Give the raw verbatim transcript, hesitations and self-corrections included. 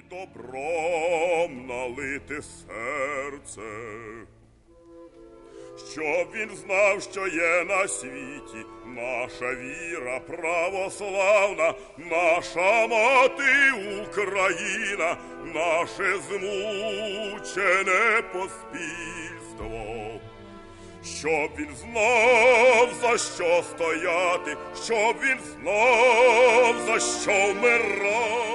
добром налити серце, щоб він знав, що є на світі наша віра православна, наша мати Україна, наше змучене поспільство. Щоб він знав, за що стояти, щоб він знав, за що вмирати.